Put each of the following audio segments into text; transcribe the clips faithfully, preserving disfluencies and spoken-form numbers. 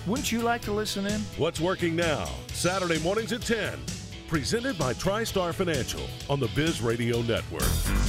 Wouldn't you like to listen in? What's Working Now, Saturday mornings at ten. Presented by TriStar Financial on the Biz Radio Network.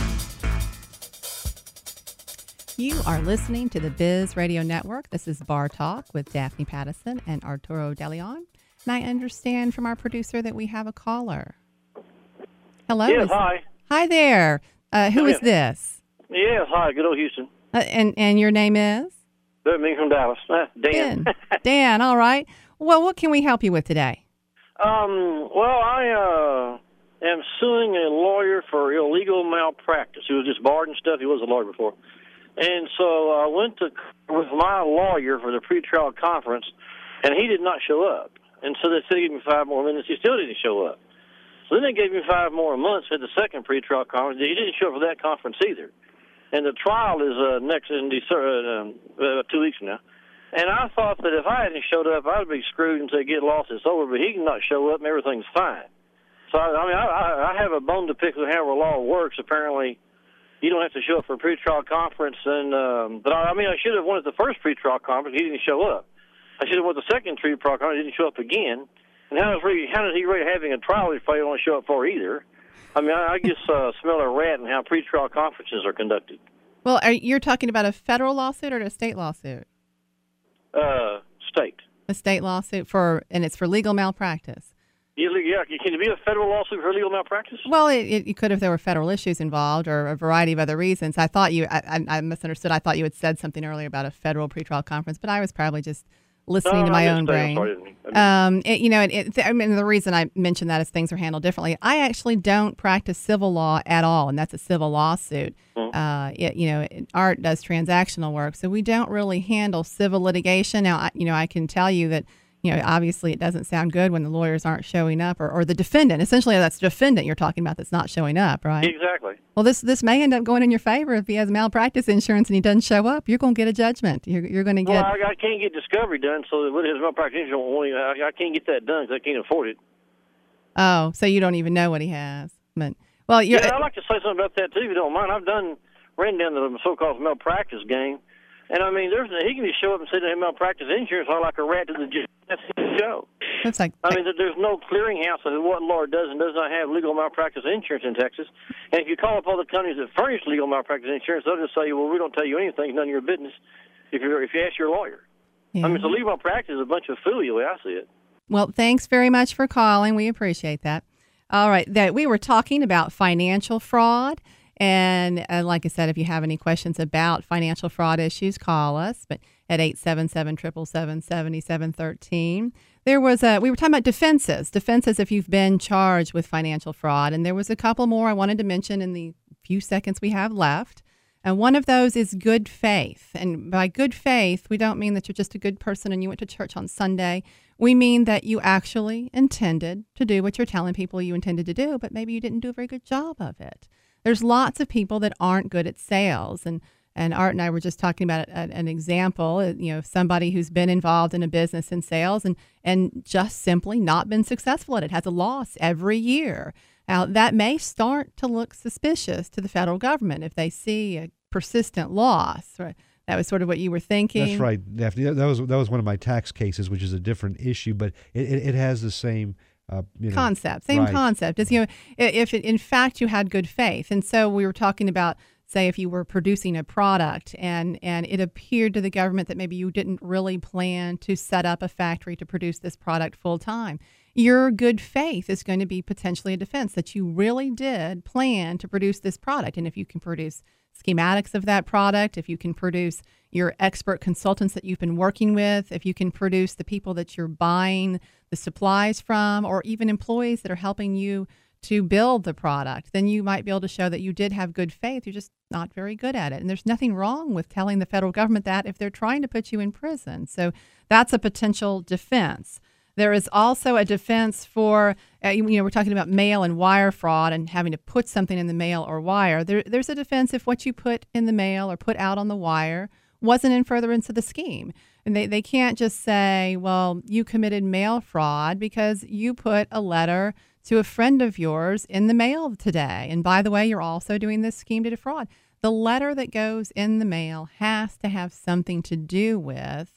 You are listening to the Biz Radio Network. This is Bar Talk with Daphne Pattison and Arturo DeLeon. And I understand from our producer that we have a caller. Hello. Yes, is, hi. Hi there. Uh, who Yes. is this? Yes, hi. Good old Houston. Uh, and, and your name is? Me from Dallas. Uh, Dan. Dan. Dan, all right. Well, what can we help you with today? um, well, I uh, am suing a lawyer for illegal malpractice. He was just barred and stuff. He was a lawyer before. And so I went to with my lawyer for the pretrial conference, and he did not show up. And so they said they gave me five more minutes. He still didn't show up. So then they gave me five more months at the second pretrial conference. He didn't show up for that conference either. And the trial is uh, next in December, uh, uh, two weeks from now. And I thought that if I hadn't showed up, I'd be screwed and say, get lost, it's over. But he can not show up and everything's fine. So, I, I mean, I, I have a bone to pick with how the law works. Apparently, you don't have to show up for a pretrial conference. And um, But, I, I mean, I should have won at the first pretrial conference. He didn't show up. I should have won the second pretrial conference. He didn't show up again. And how is, really, how is he really having a trial if he don't want to show up for either? I mean, I, I just uh, smell a rat in how pretrial conferences are conducted. Well, are you're talking about a federal lawsuit or a state lawsuit? Uh, state. A state lawsuit for, and it's for legal malpractice. Yeah, yeah. Can it be a federal lawsuit for legal malpractice? Well, it, it, you could if there were federal issues involved or a variety of other reasons. I thought you, I, I, I misunderstood. I thought you had said something earlier about a federal pretrial conference, but I was probably just listening no, to my I own brain. Sorry, I didn't mean- I didn't- Um, it, you know, it, it, I mean, the reason I mentioned that is things are handled differently. I actually don't practice civil law at all, and that's a civil lawsuit. Mm-hmm. Uh, it, you know, it, Art does transactional work, so we don't really handle civil litigation. Now, I, you know, I can tell you that, you know, obviously it doesn't sound good when the lawyers aren't showing up, or, or the defendant. Essentially, that's the defendant you're talking about that's not showing up, right? Exactly. Well, this this may end up going in your favor if he has malpractice insurance and he doesn't show up. You're going to get a judgment. You're, you're going to get. Well, I, I can't get discovery done, so with his malpractice insurance, won't- I, I can't get that done because I can't afford it. Oh, so you don't even know what he has. But, well, you're, Yeah, I'd like to say something about that too, if you don't mind. I've done ran down the so-called malpractice game, and I mean, there's he can just show up and say to him malpractice insurance, I like a rat to the judge. That's his show. looks like. I mean, there's no clearinghouse of what law does and does not have legal malpractice insurance in Texas. And if you call up all the companies that furnish legal malpractice insurance, they'll just say, well, we don't tell you anything. It's none of your business if, you're, if you ask your lawyer. Yeah. I mean, so legal malpractice is a bunch of fooey the way I see it. Well, thanks very much for calling. We appreciate that. All right, that we were talking about financial fraud. And uh, like I said, if you have any questions about financial fraud issues, call us. But at eight seven seven, seven seven seven, seven seven one three. There was a, we were talking about defenses, defenses if you've been charged with financial fraud. And there was a couple more I wanted to mention in the few seconds we have left. And one of those is good faith. And by good faith, we don't mean that you're just a good person and you went to church on Sunday. We mean that you actually intended to do what you're telling people you intended to do, but maybe you didn't do a very good job of it. There's lots of people that aren't good at sales. And And Art and I were just talking about a, an example, you know, somebody who's been involved in a business in sales and, and just simply not been successful at it, has a loss every year. Now, that may start to look suspicious to the federal government if they see a persistent loss. Right? That was sort of what you were thinking. That's right, Daphne. That was that was one of my tax cases, which is a different issue, but it, it, it has the same uh, you know, concept. Same right. concept. As you know, if it, in fact you had good faith, and so we were talking about, say, if you were producing a product and and it appeared to the government that maybe you didn't really plan to set up a factory to produce this product full time. Your good faith is going to be potentially a defense that you really did plan to produce this product. And if you can produce schematics of that product, if you can produce your expert consultants that you've been working with, if you can produce the people that you're buying the supplies from, or even employees that are helping you to build the product, then you might be able to show that you did have good faith. You're just not very good at it. And there's nothing wrong with telling the federal government that if they're trying to put you in prison. So that's a potential defense. There is also a defense for, uh, you know, we're talking about mail and wire fraud and having to put something in the mail or wire. There, there's a defense if what you put in the mail or put out on the wire wasn't in furtherance of the scheme. And they, they can't just say, well, you committed mail fraud because you put a letter to a friend of yours in the mail today. And by the way, you're also doing this scheme to defraud. The letter that goes in the mail has to have something to do with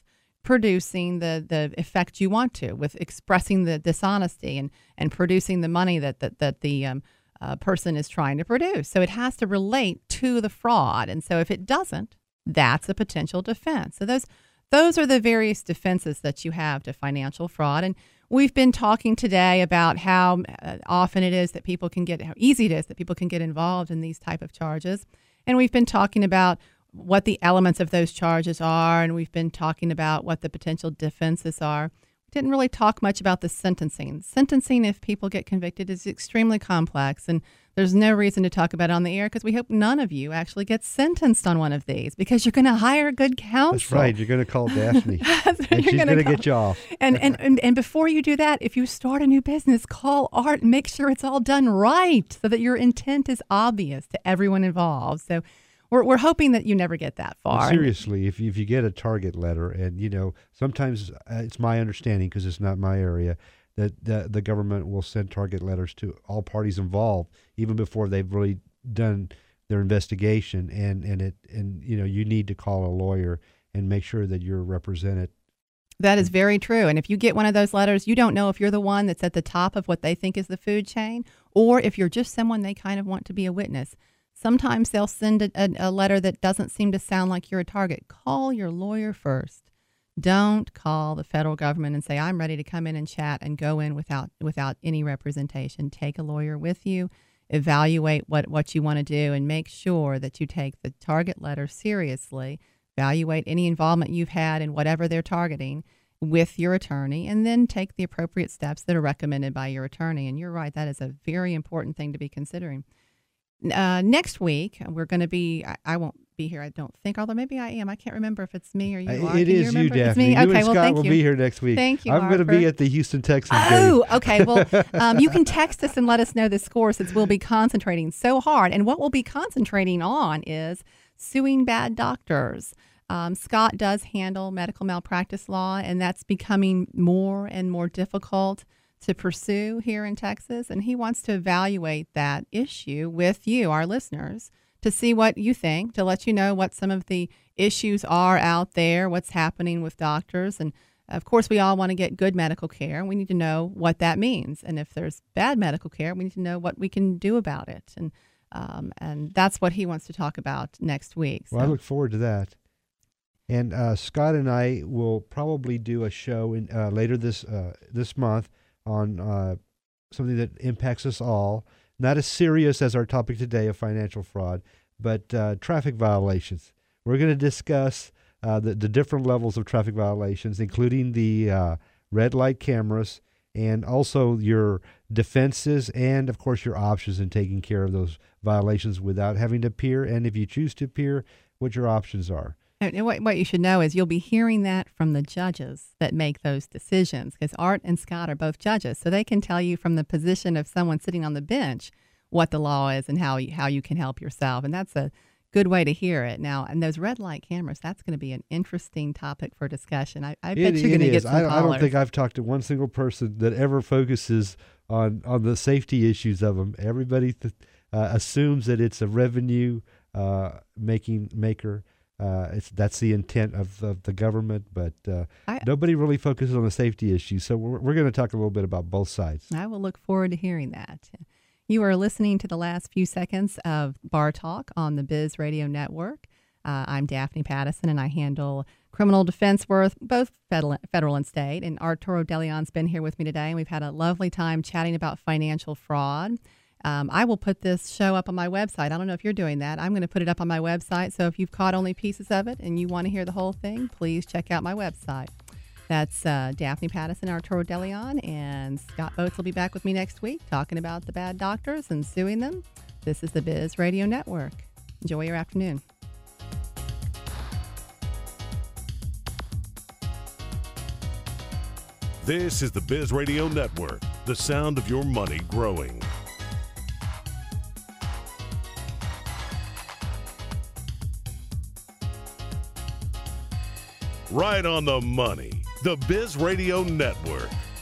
producing the, the effect you want to, with expressing the dishonesty and, and producing the money that, that, that the um, uh, person is trying to produce. So it has to relate to the fraud. And so if it doesn't, that's a potential defense. So those those are the various defenses that you have to financial fraud. And we've been talking today about how uh, often it is that people can get, how easy it is that people can get involved in these type of charges. And we've been talking about what the elements of those charges are, and we've been talking about what the potential defenses are. We didn't really talk much about the sentencing. Sentencing, if people get convicted, is extremely complex, and there's no reason to talk about it on the air because we hope none of you actually get sentenced on one of these because you're going to hire good counsel. That's right. You're going to call Daphne, and she's going to get you off. And, and, and, and before you do that, if you start a new business, call Art and make sure it's all done right so that your intent is obvious to everyone involved. So We're, we're hoping that you never get that far. Well, seriously, if you, if you get a target letter, and, you know, sometimes uh, it's my understanding, because it's not my area, that the, the government will send target letters to all parties involved, even before they've really done their investigation. And, and, it, and you know, you need to call a lawyer and make sure that you're represented. That is very true. And if you get one of those letters, you don't know if you're the one that's at the top of what they think is the food chain, or if you're just someone they kind of want to be a witness. Sometimes they'll send a, a, a letter that doesn't seem to sound like you're a target. Call your lawyer first. Don't call the federal government and say, I'm ready to come in and chat, and go in without without any representation. Take a lawyer with you, evaluate what, what you want to do, and make sure that you take the target letter seriously. Evaluate any involvement you've had in whatever they're targeting with your attorney, and then take the appropriate steps that are recommended by your attorney. And you're right, that is a very important thing to be considering. Uh, next week, we're going to be, I, I won't be here, I don't think, although maybe I am. I can't remember if it's me or you. Uh, are. it Can is you, you, Daphne. It's me? You okay, and well, Scott thank will you. be here next week. Thank you, I'm going to be Harper. at the Houston Texans Oh, game. okay. Well, um, you can text us and let us know the score, since we'll be concentrating so hard. And what we'll be concentrating on is suing bad doctors. Um, Scott does handle medical malpractice law, and that's becoming more and more difficult to pursue here in Texas. And he wants to evaluate that issue with you, our listeners, to see what you think, to let you know what some of the issues are out there, what's happening with doctors. And of course, we all want to get good medical care, and we need to know what that means. And if there's bad medical care, we need to know what we can do about it. And um, and that's what he wants to talk about next week. So. Well, I look forward to that. And uh, Scott and I will probably do a show in uh, later this uh, this month on uh, something that impacts us all. Not as serious as our topic today of financial fraud, but uh, traffic violations. We're going to discuss uh, the, the different levels of traffic violations, including the uh, red light cameras, and also your defenses and, of course, your options in taking care of those violations without having to appear. And if you choose to appear, what your options are. And what, what you should know is you'll be hearing that from the judges that make those decisions, because Art and Scott are both judges. So they can tell you from the position of someone sitting on the bench what the law is and how you, how you can help yourself. And that's a good way to hear it. Now, and those red light cameras, that's going to be an interesting topic for discussion. I, I bet it, you're going to get some I, callers. I don't think I've talked to one single person that ever focuses on, on the safety issues of them. Everybody th- uh, assumes that it's a revenue uh, making maker. Uh, it's that's the intent of, of the government, but uh, I, nobody really focuses on the safety issues. So we're, we're going to talk a little bit about both sides. I will look forward to hearing that. You are listening to the last few seconds of Bar Talk on the Biz Radio Network. Uh, I'm Daphne Pattison, and I handle criminal defense work, both federal, federal and state. And Arturo DeLeon's been here with me today, and we've had a lovely time chatting about financial fraud. Um, I will put this show up on my website. I don't know if you're doing that. I'm going to put it up on my website. So if you've caught only pieces of it and you want to hear the whole thing, please check out my website. That's uh, Daphne Pattison, Arturo DeLeon, and Scott Boats will be back with me next week talking about the bad doctors and suing them. This is the Biz Radio Network. Enjoy your afternoon. This is the Biz Radio Network, the sound of your money growing. Right on the money. The Biz Radio Network.